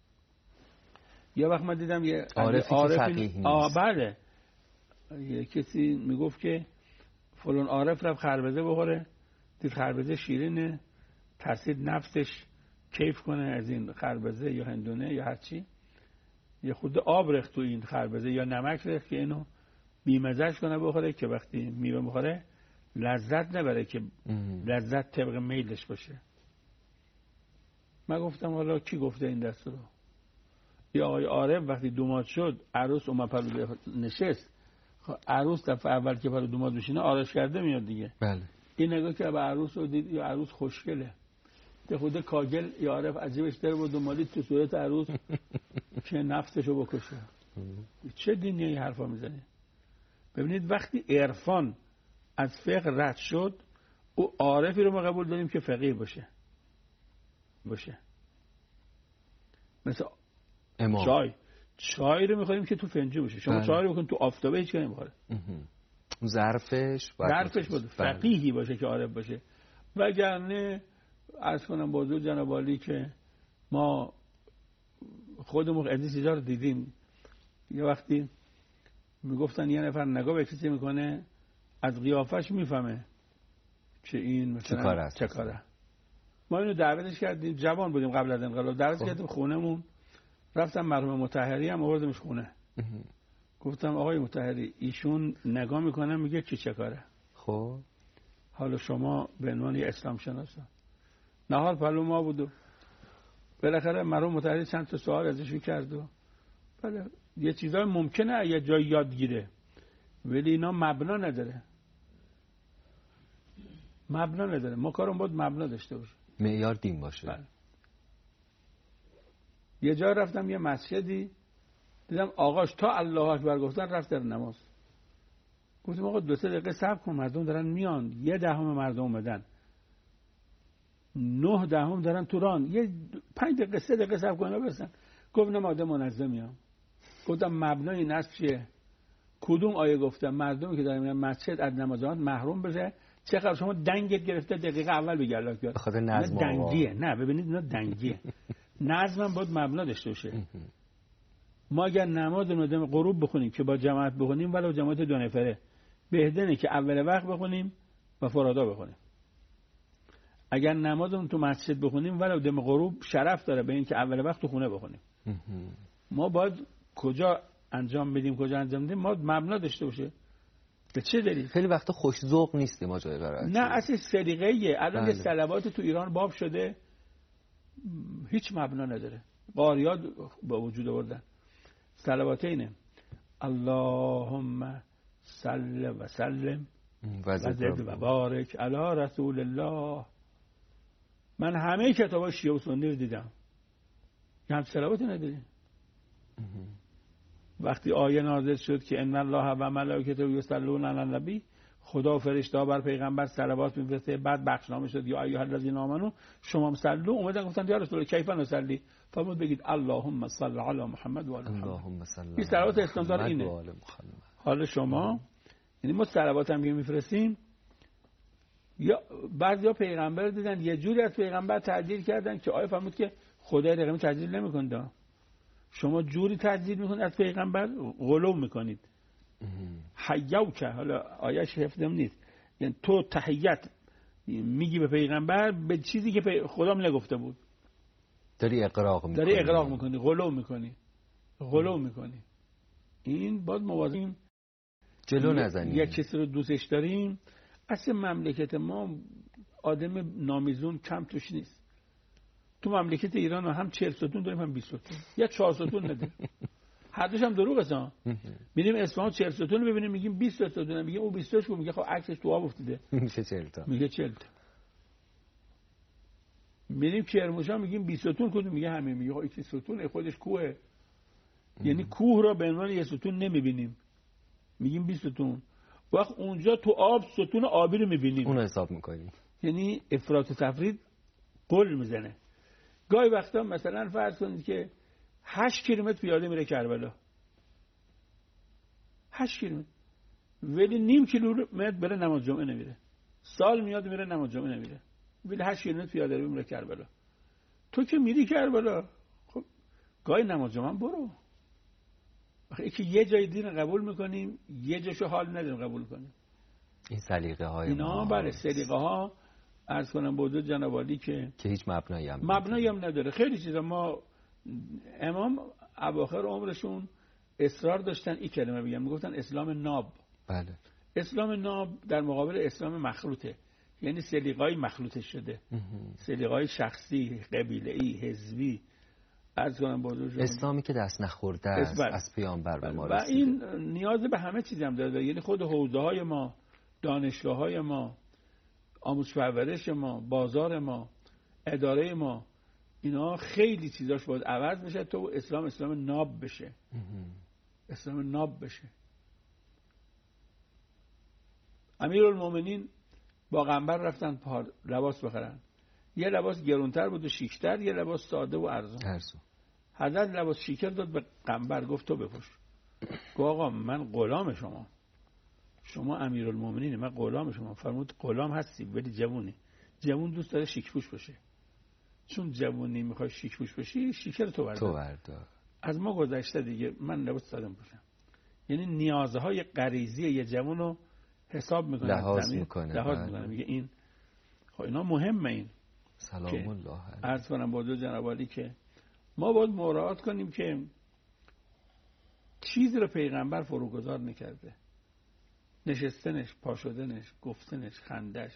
C: یا وقت من دیدم یه
B: عارفی
C: بله، یه کسی میگفت که فلان عارف رفت خربزه بخوره، دید خربزه شیرینه، ترسید نفسش کیف کنه از این خربزه یا هندونه یا هرچی، یه خود آب ریخت تو این خربزه یا نمک ریخت که اینو بیمزهش کنه بخوره، که وقتی میوه بخوره لذت نبره، که لذت طبق میلش باشه. من گفتم حالا کی گفته این دست رو؟ یه آقای عارف وقتی دوماد شد، عروس اومد پلو نشست، عروس دفعه اول که پلو دوماد بشینه آرش کرده میاد دیگه.
B: بله.
C: این نگاه که به عروس رو دید، یا عروس خوشگله، ده خود کاگل یا عارف عجیبش داره و دومادی تو صورت عروس که نفسشو بکشه. چه دینی این حرفا میزنه؟ ببینید وقتی عرفان از فقه رد شد، او عارفی رو ما قبول داریم که فقیه باشه. مثل چای رو میخوریم که تو فنجون باشه. شما چای رو بکن تو آفتابه هیچ که نمیخوره.
B: ظرفش
C: بود فقیهی باشه که عارف باشه. وگرنه عرض کنم با حضور جناب عالی که ما خودمون از این چیزا رو دیدیم. یه وقتی میگفتن یه نفر نگاه به کسی میکنه، از قیافش میفهمه که این مثلا چه کاره. ما اینو دعوتش کردیم، جوان بودیم قبل از انقلاب، دعوتش کردیم خونمون. رفتم مرحوم مطهری هم آوردمش خونه. گفتم آقای مطهری، ایشون نگاه میکنه میگه کی چه کاره.
B: خب
C: حالا شما به عنوان اسلام شناسا، نهار پلو ما بود و بالاخره مرحوم مطهری چند تا سوال ازش کرد و بله یه چیزای ممکنه یه جای یاد گیره. ولی اینا مبنا نداره. ما کارم باید مبنا داشته باشه،
B: معیار دین باشه.
C: بله. یه جا رفتم یه مسجدی دیدم آقاش تا الله اکبر گفتن رفت در نماز. گفتم آقا 2-3 دقیقه صبر کن، مردم دارن میان. 1/10 مردم اومدن، 9/10 دارن تو ران. یه 5 دقیقه 3 دقیقه صبر کن برسن. گفت نه آدم منظمیام. گفتم مبنای این است چیه؟ کدوم آیه گفتم مردمی که دارن میرن مسجد از نمازات محروم بشه؟ چقدر شما دنگت گرفته دقیقه اول بگی الله اکبر.
B: بخاطر نظم
C: دنگیه. نه ببینید اینا دنگیه. نظم باید مبنا داشته باشه. ما اگر نماز مدام غروب بخونیم که با جماعت بخونیم ولو جماعت 2 نفره، بهتره که اول وقت بخونیم و فرادا بخونیم. اگر نمازمون تو مسجد بخونیم ولو دم غروب شرف داره به این که اول وقت تو خونه بخونیم. ما باید کجا انجام بدیم کجا انجام بدیم ما مبنا داشته باشه. به چه دلیل؟
B: خیلی وقتا خوش ذوق نیستیم ما جای قرائت.
C: نه اصلا سلیقه‌ایه. الان یه صلوات تو ایران باب شده هیچ مبنا نداره. قاریات با وجود آوردن. صلوات اینه اللهم صل و سلم و زد و بارک علی رسول الله. من همه کتابای شیعه و سنی رو دیدم، یه هم صلواتی نداری. وقتی آیه نازل شد که ان الله و ملائکته یصلون علی النبی، خدا و فرشته‌ها بر پیغمبر صلوات می‌فرسته، بعد بخشنامه شد یا ایها الذین آمنو شما هم صلوا، اومدن گفتن یا رسول الله کیف نصلی؟ فرمود بگید اللهم صل علی محمد و آل محمد.
B: اللهم صل
C: این صلوات استاندارد اینه. حالا شما یعنی ما صلوات هم که می‌فرستیم یا بعضیا پیغمبر دیدن یه جوری از پیغمبر تعبیر کردن که آیه فرمود که خدای رقم تعبیر نمی‌کنه. شما جوری تعبیر می‌کنید از پیغمبر غلو می‌کنید. حیوک، حالا آیه‌اش حفظم نیست، یعنی تو تحیت میگی به پیغمبر به چیزی که خدا نگفته بود.
B: داری اقراق
C: می‌کنی، غلو می‌کنی. این باید مواظب
B: جلو نزنیم.
C: یک کسی رو دوستش داریم. اصلا مملکت ما آدم نامیزون کم توش نیست. تو مملکت ایران هم 40 ستون داریم هم 20 ستون، یا 4 ستون نداریم. هر دوش هم دروغ است. میریم اصفهان 40 ستون رو ببینیم میگیم 20 ستون، میگه اون 20 تاش میگه خب عکسش تو آب افتاده
B: میشه 40 تا،
C: میگه 40 تا. میریم کرمانشاه میگیم 20 ستون کدوم، میگه همه، میگه خب این ستون خودش کوهه. یعنی کوه را به عنوان یه ستون نمیبینیم، میگیم 20 ستون. وقت اونجا تو آب ستون آبی رو میبینیم،
B: اون حساب میکنیم.
C: یعنی افراط و تفرید قل میزنه. گاهی وقتا مثلا فرض کنید که 8 کیلومتر پیاده میره کربلا، 8 کیلومتر، ولی نیم کیلومتر بره نماز جمعه نمیره. سال میاد میره نماز جمعه نمیره، ولی 8 کیلومتر پیاده میره کربلا. تو که میری کربلا، خب گاهی نماز جمعه برو. آخه که یه جای دین قبول میکنیم یه جاشو حال نداریم قبول کنیم.
B: این سلیقه های
C: اینا بله سلیقه ها عرض کنم بوده جناب عالی که
B: هیچ مبنایی هم
C: نداره. خیلی چیزا ما امام اواخر عمرشون اصرار داشتن این کلمه بگن، میگفتن اسلام ناب.
B: بله.
C: اسلام ناب در مقابل اسلام مخلوطه، یعنی سلیقه‌ای مخلوطه شده، سلیقه‌ای شخصی، قبیله‌ای، حزبی. عرض کنم بزرگ
B: اسلامی که دست نخورده است از پیامبر به ما رسیده.
C: و این نیاز به همه چیز هم داره، یعنی خود حوزه‌های ما، دانشگاه‌های ما، آموزش پرورش ما، بازار ما، اداره ما، اینا خیلی چیزاش باید عوض بشه تا اسلام ناب بشه. اسلام ناب بشه. امیرالمومنین با پیغمبر رفتن لباس بخرن، یه لباس گرونتر بود و شیکتر، یه لباس ساده و ارزان. حضرت لباس شیکر داد به پیغمبر، گفت تو بپوش. گفت آقا من غلام شما امیرالمومنین، من غلام شما. فرمود غلام هستی ولی جوونی. جوون دوست داره شیک پوش بشه، چون جوونی میخوای شیک پوش بشی، شیکر تو بردار. از ما گذشته دیگه، من لباس ساده میپوشم. یعنی نیازهای غریزی یه جوون رو حساب میکنه،
B: لحاظ میکنه.
C: میگه این خب اینا مهمه. این
B: سلام الله علیه.
C: عرض کنم با جناب عالی که ما باید مراعات کنیم که چیزی رو پیغمبر فروگذار نکرده. نشستنش، پاشدنش، گفتنش، خندش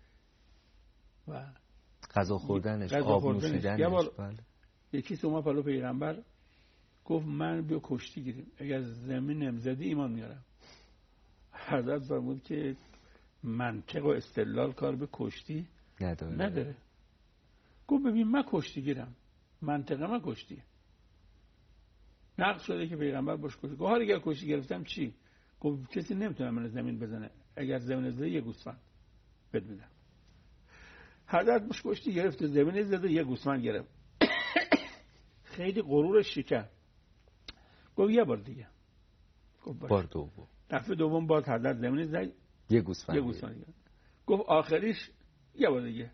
C: و
B: غذا خوردنش، آب نوشیدنش.
C: یکی سوما پلو پیغمبر گفت من بیا کشتی گیریم، اگر زمینم زدی ایمان میارم. حضرت فرمود که منطق و استدلال کار به کشتی نداره. گفت ببین من کشتیگیرم، منطقه من کشتی. نقل شده که پیغمبر باش کشتی. گفت اگر کشتی گرفتم چی؟ گفت کسی نمیتونه من زمین بزنه، اگر زمین زده یه گوسفند بد میدم. حضرت باش کشتی گرفت، زمین زده یه گوسفند گرفت. خیلی غرورش شکن. گفت یه بار دیگه. گفت
B: بار دوم.
C: دفعه دوم باز حضرت زمین زد
B: یه گوسفند
C: گرفت. گفت آخریش یه بار دیگه.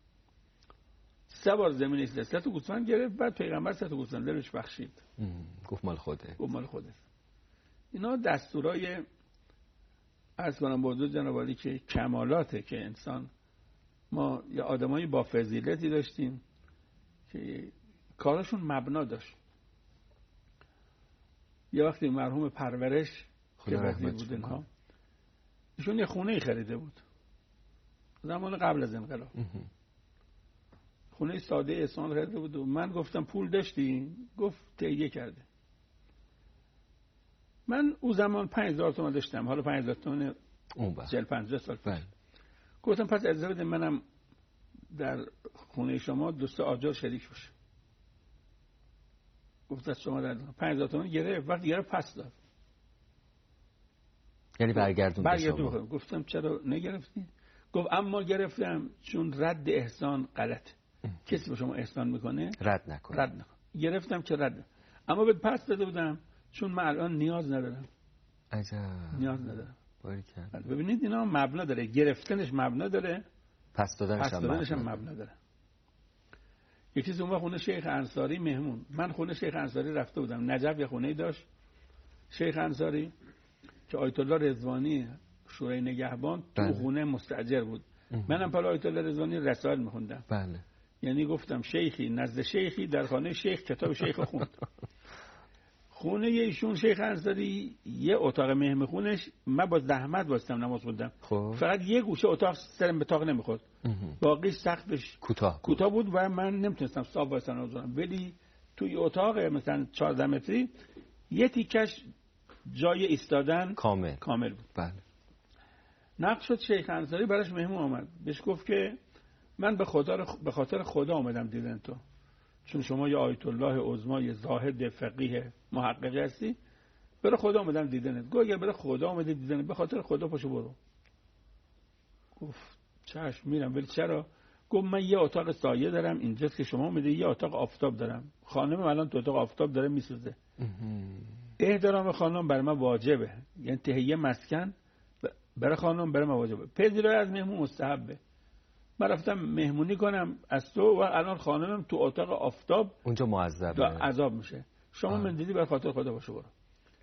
C: 3 بار زمین زد، 3 تا گوسفند گرفت. بعد پیغمبر 3 تا گوسفند بهش بخشید.
B: گفت مال خوده.
C: گفت مال خوده. اینا دستورای عرض کنم با حضور جناب عالی که کمالاته که انسان، ما یا آدمایی با فضیلتی داشتیم که کارشون مبنا داشت. یه وقتی مرحوم پرورش که وزیر بود اینها، ایشون یه خونه خریده بود زمان قبل از انقلاب. خونه ساده احسان خریده بود و من گفتم پول داشتی؟ گفت تهیه کرده. من او زمان 5000 تومان داشتم، حالا 5000 تومان 40-50 سال پیش. گفتم پس اجازه بده منم در خونه شما 2 آجر شریک بشه. گفت از شما در 5000 تومان گرفت. وقتی گرفت پس داد،
B: یعنی برگردون شما.
C: گفتم چرا نگرفتی؟ گفت اما گرفتم چون رد احسان غلطه. کسی به شما احسان میکنه
B: رد نکن.
C: گرفتم که رد، اما به پس داده بودم چون من الان نیاز ندارم.
B: عجب.
C: نیاز ندارم.
B: باریکلا.
C: ببینید اینا مبنا داره، گرفتنش مبنا داره،
B: پس دادنش هم
C: مبنا داره. یکی از اون خونه شیخ انصاری مهمون، من خونه شیخ انصاری رفته بودم، نجف یه خونه‌ای داشت شیخ انصاری که آیت الله رضوانی شورای نگهبان تو خونه مستاجر بود. منم پر آیت الله رضوانی رسائل می‌خوندم.
B: بله.
C: یعنی گفتم شیخی نزد شیخی در خانه شیخ کتاب شیخ خوند. خونه ایشون شیخ انصاری یه اتاق مهمونش من با زحمت واسطم نماز خوندم. فقط یه گوشه اتاق سرم به طاق نمیخورد. باقی سقفش کوتاه بود و من نمیتونستم صاحب واسه نماز بخونم. ولی توی اتاق مثلا 14 متری یه تیکش جای ایستادن کامل بود.
B: بله.
C: نقش شد شیخ انصاری براش مهمون آمد. بهش گفت که من به خاطر خدا آمدم دیدن تو، چون شما یه آیت الله عظما، یه زاهد فقیه محققی هستی، برای خدا آمدم دیدنت. گفت اگر برای خدا آمدی دیدنت، به خاطر خدا پاشو برو. گفت چشم میرم. ولی چرا؟ گفت من یه اتاق سایه دارم اینجاست که شما اومدی، یه اتاق آفتاب دارم، خانم الان تو اتاق آفتاب داره میسوزه. احترام خانم برای من واجبه، یعنی تهیه مسکن برای خانم برای من واجبه، پذیرایی از مهمون مستحبه. من رفتم مهمونی کنم از تو و الان خانمم تو اتاق آفتاب
B: اونجا معذبه،
C: عذاب میشه. شما من دیدی به خاطر خدا باشه برو.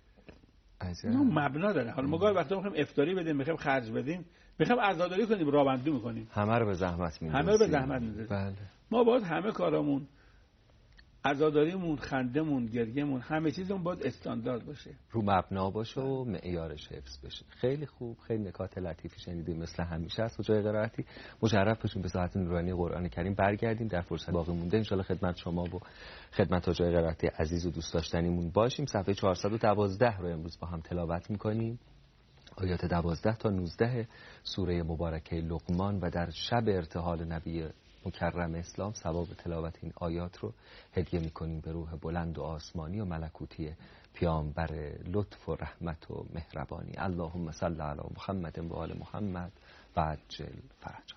C: اینو مبنا داره. حالا ما گاهی وقتا میخوایم افطاری بدیم، میخوایم خرج بدیم، میخوایم عزاداری کنیم، رابندی میکنیم،
B: همه رو به زحمت میندازیم.
C: بله. ما باید همه کارامون، عزاداریمون، خندمون، گریه‌مون، همه چیزمون باید استاندارد باشه،
B: رو مبنا باشه و معیارش حفظ بشه. خیلی خوب، خیلی نکات لطیفی شنیدیم مثل همیشه. از کجای قرائتی مشرف بشیم به ساعت نورانی قرآن کریم برگردیم. در فرصت باقی مونده ان شاءالله خدمت شما و خدمت کجای قرائتی عزیز و دوست داشتنیمون باشیم. صفحه 412 رو امروز با هم تلاوت می‌کنیم. آیات 12 تا 19 سوره مبارکه لقمان و در شب ارتحال نبی مکرم اسلام ثواب تلاوت این آیات رو هدیه میکنیم به روح بلند و آسمانی و ملکوتی پیامبر لطف و رحمت و مهربانی. اللهم صل علی محمد و آل محمد و عجل فرجا.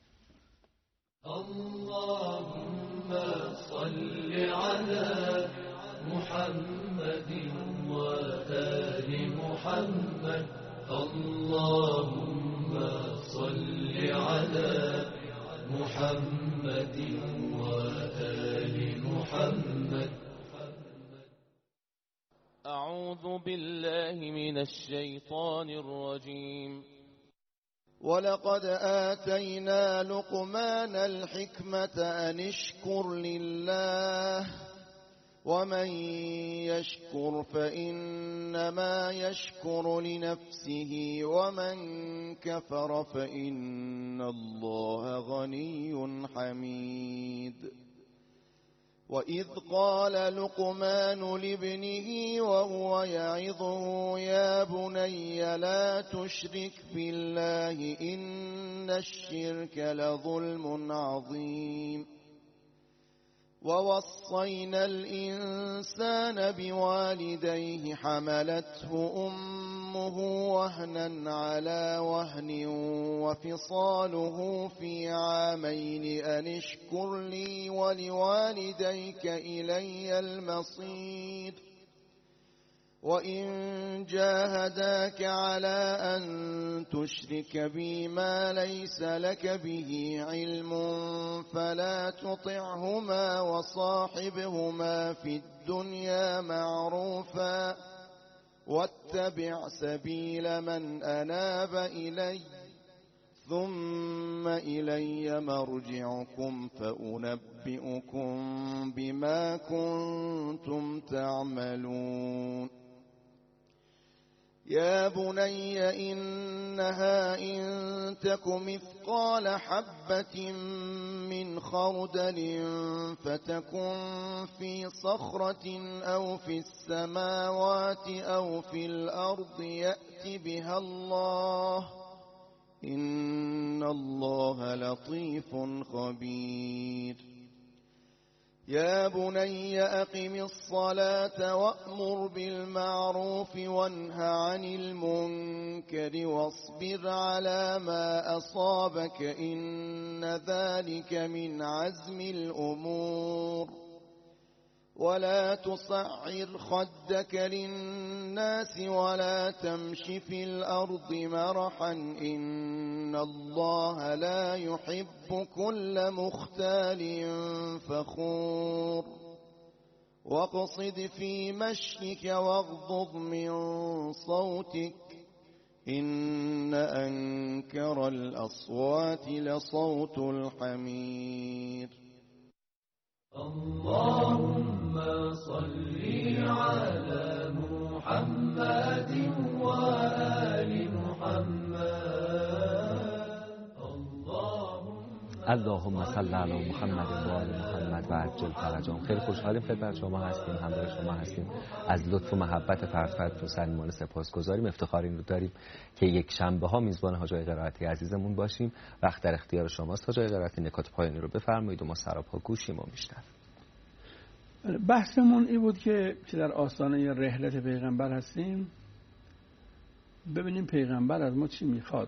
D: اللهم صل علی محمد و آل محمد. اللهم صل علی محمد وآل محمد.
E: أعوذ بالله من الشيطان الرجيم.
F: ولقد آتينا لقمان الحكمة أن اشكر لله ومن يشكر فإنما يشكر لنفسه ومن كفر فإن الله غني حميد. وإذ قال لقمان لابنه وهو يعظه يا بني لا تشرك بالله إن الشرك لظلم عظيم ووصينا الإنسان بوالديه حملته أمه وهنا على وهن وفصاله في عامين أن اشكر لي ولوالديك إلي المصير وإن جاهداك على أن تشرك بي ما ليس لك به علم فلا تطعهما وصاحبهما في الدنيا معروفا واتبع سبيل من أناب إلي ثم إلي مرجعكم فأنبئكم بما كنتم تعملون يا بني إنها إن تك مثقال حبة من خردل فتكن في صخرة أو في السماوات أو في الأرض يأت بها الله إن الله لطيف خبير يا بني أقم الصلاة وأمر بالمعروف وانه عن المنكر واصبر على ما أصابك إن ذلك من عزم الأمور ولا تصعر خدك للناس ولا تمش في الأرض مرحا إن الله لا يحب كل مختال فخور واقصد في مشيك واغضض من صوتك إن أنكر الأصوات لصوت الحمير
D: اللهم صل على محمد وآل محمد
B: اللهم صل علی محمد و آل محمد و عجل فرجهم. خیلی خوشحالیم خدمت شما هستیم، همراه شما هستیم. از لطف و محبت فرزندتون صمیمانه سپاسگزاریم. افتخار این رو داریم که یک شنبه ها میزبان حاج آقای قرائتی عزیزمون باشیم. وقت در اختیار شماست حاج آقای قرائتی، نکات پایانی رو بفرمایید و ما سراپا گوشیم و میشنویم.
C: بحثمون این بود که در آستانه رحلت پیغمبر هستیم، ببینیم پیغمبر از ما چی میخواد،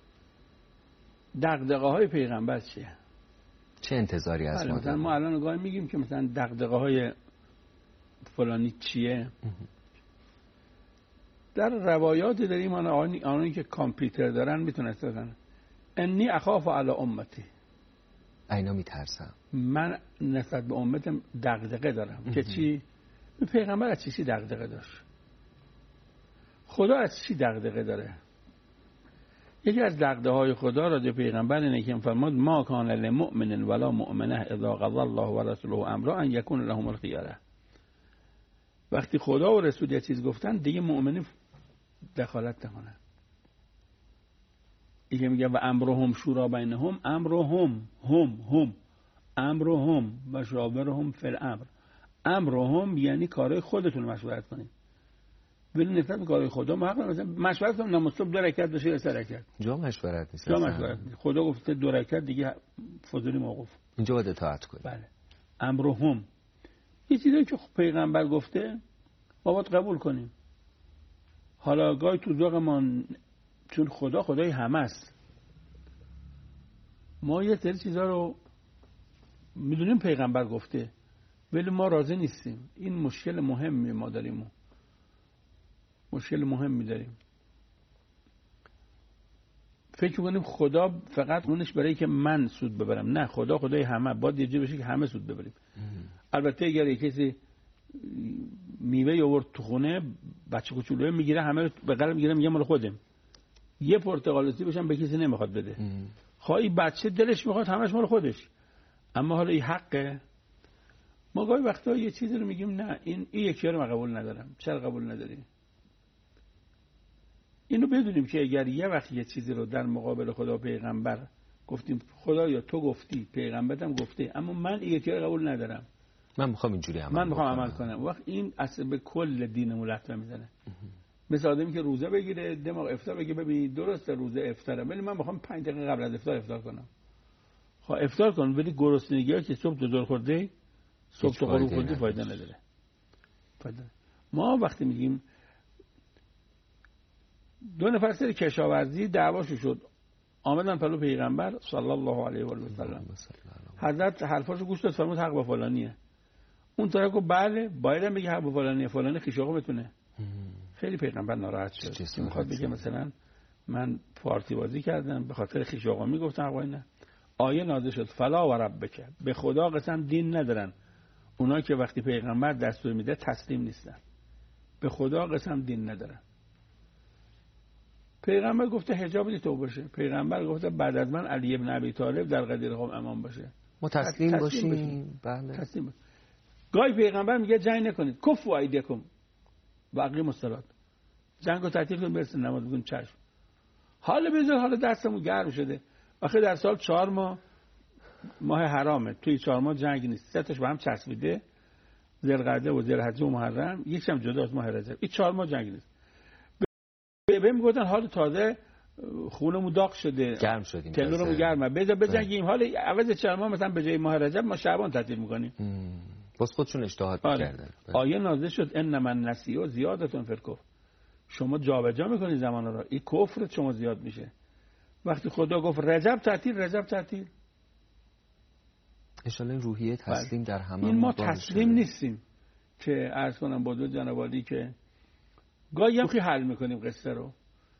C: دغدغه های پیغمبر چیه،
B: چه انتظاری از ما داریم.
C: ما الان نگاه میگیم که مثلا دغدغه های فلانی چیه. در روایاتی داریم آنانی که کامپیوتر دارن میتونن استفاده. انی اخاف علی امتی،
B: اینا میترسم،
C: من نسبت به امتم دغدغه دارم. که چی؟ پیغمبر از چی دغدغه داشت؟ خدا از چی دغدغه داره؟ یکی از دغدغه‌های خدا را در پیغمبر اینه که فرمود ما کان للمؤمن ولا مؤمنه اذا قضى الله ورسوله امرا ان یکون لهم الخیاره. وقتی خدا و رسول یه چیز گفتن دیگه مؤمن دخالت نکنه. دیگه میگه و امرهم شورا بینهم، امرهم و شاورهم فی الامر. امرهم یعنی کارهای خودتون مشورت کنید. ولی نسبت به کارهای خدا ما حق مثلا مشورت کنیم نماز صبح 2 رکعت بشه یا 3 رکعت.
B: جا مشورت نیست.
C: جا مشورت نیست. خدا گفته 2 رکعت دیگه فضولی موقوف.
B: اینجا باید اطاعت کنید.
C: بله. امرهم یه چیزی که پیغمبر گفته ما باید قبول کنیم. حالا گاهی تو ذوقمون، چون خدا خدای همه است، ما یه سری چیزا رو میدونیم پیغمبر گفته ولی ما راضی نیستیم. این مشکل مهمی ما داریم. مشکل مهمی داریم. فکر کنیم خدا فقط اونش برای که من سود ببرم. نه، خدا خدای همه، باید یه جوری بشه که همه سود ببریم. البته اگر کسی میوه آورد تو خونه، بچه کوچولو میگیره، همه به قلم میگیره، میگه مال خودم. یه پرتقال سیب بشم به کسی نمیخواد بده. خواهی بچه دلش میخواد همش مال خودش. اما حالا این حقه. ما گاهی وقتا یه چیزی رو میگیم نه این یکی رو من قبول ندارم. چرا قبول نداری؟ اینو بدونیم که اگر یه وقت یه چیزی رو در مقابل خدا و پیغمبر گفتیم، خدا یا تو گفتی، پیغمبرم گفته، اما من یکی رو قبول ندارم،
B: من میخوام اینجوری
C: عمل کنم. وقت این اصلا به کل دینمون لطمه میزنه. مثل آدمی که روزه بگیره دماغ افطار بگه ببین درسته روزه افطاره ولی من میخوام 5 دقیقه قبل از افطار کنم. خب افطار کن ولی گرسنگی‌ها که صبح تو دور خورده صبح تو غروب خوردی فایده نداره. ما وقتی میگیم 2 نفر سر کشاورزی دعواشو شد آمدن پلو پیغمبر صلی الله علیه و سلم، حضرت حرفاشو گوش داد فرمود حق با فلانیه. اون طرف گفت بله باید بگه حق با فلانیه، فلانی خیشاقو بتونه. خیلی پیغمبر ناراحت شد. میخواد بگه مثلا من پارتی بازی کردم به خاطر خیشاقو میگفتن آقا نه. آیه نازل شد فلا و ربک، به خدا قسم دین ندارن اونا که وقتی پیغمبر دستور میده تسلیم نیستن. به خدا قسم دین ندارن. پیغمبر گفته حجاب تو باشه، پیغمبر گفته بعد از من علی ابن ابی طالب در قدیر قوم امام باشه.
B: ما تسلیم باشیم. بله
C: تسلیم باشیم. گاهی پیغمبر میگه جنگ نکنید کفوا ایدیکم و اقیموا الصلاة، جنگو تعطیل کنید برسید نماز بخونید. چشم. حالا دستمون گرم شده. آخه در سال 4 ماه حرامه، توی 4 ماه جنگ نیست، 3 تاش به هم چسبیده، ذوالقعده و ذوالحجه و محرم، یکیش جدا از ماه رجب. این 4 ماه جنگ نیست. بهم گفتن حال تازه خونمون داغ شده،
B: گرم شدیم،
C: تنورمون گرمه، بذار بجنگیم. حالا عوض 4 ماه مثلا به جای ماه رجب ما شعبان تعطیل می‌کنیم.
B: بس خودشون اجتهاد کردن.
C: آیه نازل شد انما النسیء زیادتون فی الکفر، شما جابجا می‌کنید زمانا رو، این کفر شما زیاد میشه. وقتی خدا گفت رجب تعطیل ان شاء
B: الله روحیه تسلیم در همه
C: این ما تسلیم نیستیم که عرض کنم با دو جناب عالی که گاهی هم حل میکنیم قصه رو.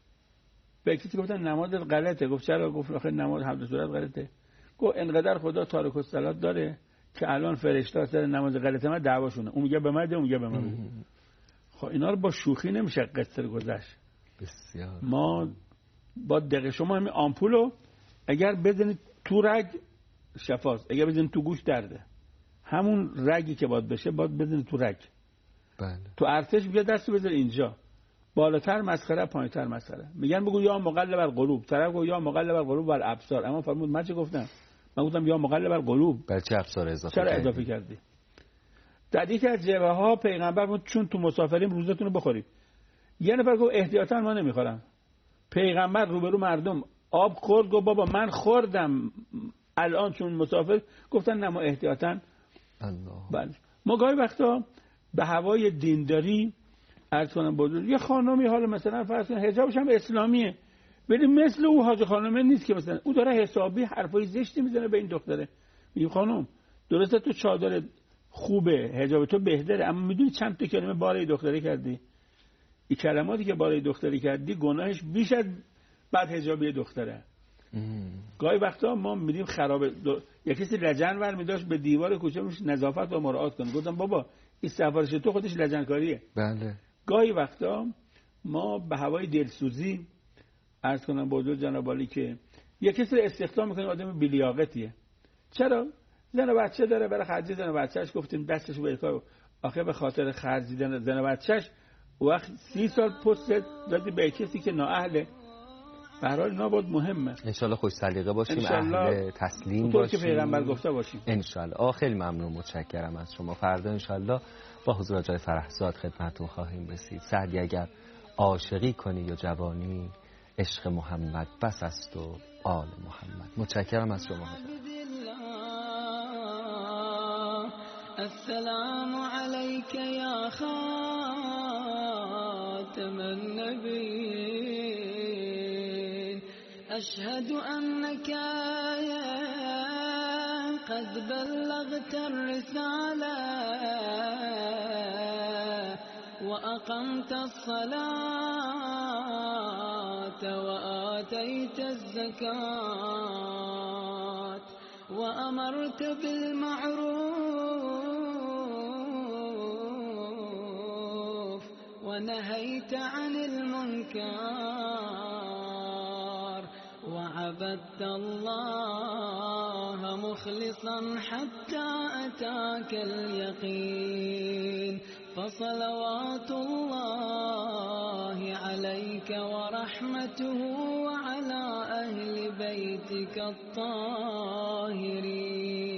C: به کسی گفتن نمازت غلطه، گفت چرا؟ گفت آخه نماز حمد و سورت غلطه. گفت انقدر خدا تارک الصلات داره که الان فرشته سر نماز غلطه من دعواشونه، اون میگه به من ده، اون میگه به من بده. خب اینا رو با شوخی نمیشه قصه رو گذشت.
B: بسیار
C: ما با دقیقه شما همین آمپولو اگر بزنید تو رگ شفاست، اگر بزنید تو گوش درده. همون رگی که باید بشه باید بزنید تو رگ.
B: بله.
C: تو ارتش بیا دستو بذار اینجا، بالاتر مسخره پایینتر مسخره. میگن بگو یا مقلب القلوب، طرف گفت یا مقلب القلوب والابصار، اما فرمود من چه گفتم؟ من گفتم یا مقلب القلوب.
B: برای چه ابصار اضافه
C: چرا اضافه کردی؟ در یکی از جبهه ها پیغمبر گفت چون تو مسافریم روزتون رو بخورید. یه نفر گفت احتیاطاً ما نمیخورم. پیغمبر روبرو مردم آب خورد، گفت بابا من خوردم الان چون مسافر. گفتن نه ما احتیاطاً.
B: الله.
C: بله. ما گاهی وقتا به هوای دینداری عرض کنم بزرگ یه خانمی حالا مثلا فرض کن حجابش هم اسلامیه ولی مثل او حاج خانمه نیست که مثلا او داره حسابی حرفای زشتی میزنه به این دختره. میگه خانم درسته تو چادر خوبه، حجاب تو بهتره، اما میدونی چند تا کلمه باره دختری کردی؟ این کلماتی که باره دختری کردی گناهش بیش از بعد حجابی دختره. گاهی وقتا ما میریم خرابه یه کسی لجن ور میداشت به دیوار کوچه میش نظافت و مراعات کنه. گفتم بابا این سفارش تو خودش لجنکاریه.
B: بله.
C: گاهی وقتا ما به هوای دلسوزی عرض کنم با حضور جناب عالی که یه کسی استخدام میکنه آدم بی‌لیاقتیه. چرا؟ زن و بچه داره برای خرجی زن و بچه‌اش گفتیم دستش به کار. آخه به خاطر خرجیدن زن و بچه‌اش وقت 30 سال پست دادی به کسی که نااهله. به هر حال اینا بود مهمه.
B: ان شاء الله خوش سلیقه باشیم، اهل تسلیم باشیم،
C: که پیغمبر گفته باشیم
B: ان شاء الله. خیلی ممنون، متشکرم از شما. فردا ان شاء الله با حضور آقای فرهزاد خدمتتون خواهیم رسید. سعدی اگر عاشقی کنی یا جوانی عشق محمد بس است و آل محمد. متشکرم از شما.
D: السلام عليك يا خاتم النبيين أشهد أنك قد بلغت الرسالة وأقمت الصلاة وآتيت الزكاة وأمرت بالمعروف ونهيت عن المنكر وعبدت الله مخلصا حتى أتاك اليقين فصلوات الله عليك ورحمته وعلى أهل بيتك الطاهرين.